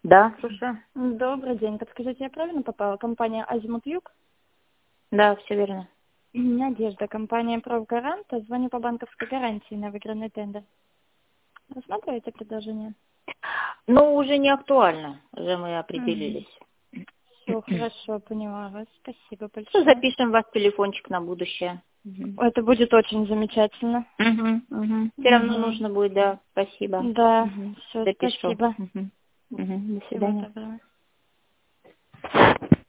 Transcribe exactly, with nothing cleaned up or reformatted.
Да, слушаю. Добрый день. Подскажите, я правильно попала? Компания «Азимут Юг»? Да, все верно. Надежда, компания «Профгарант». Звоню по банковской гарантии на выигранный тендер. Рассматриваете предложение? Ну, уже не актуально. Уже мы определились. Все хорошо, поняла вас. Спасибо Ну, большое. запишем вас телефончик на будущее. Угу. Это будет очень замечательно. Угу, угу. Все равно Угу. нужно будет, да. Спасибо. Да, Угу. все, Запишу. спасибо. Угу. Угу. До Всего свидания. доброго.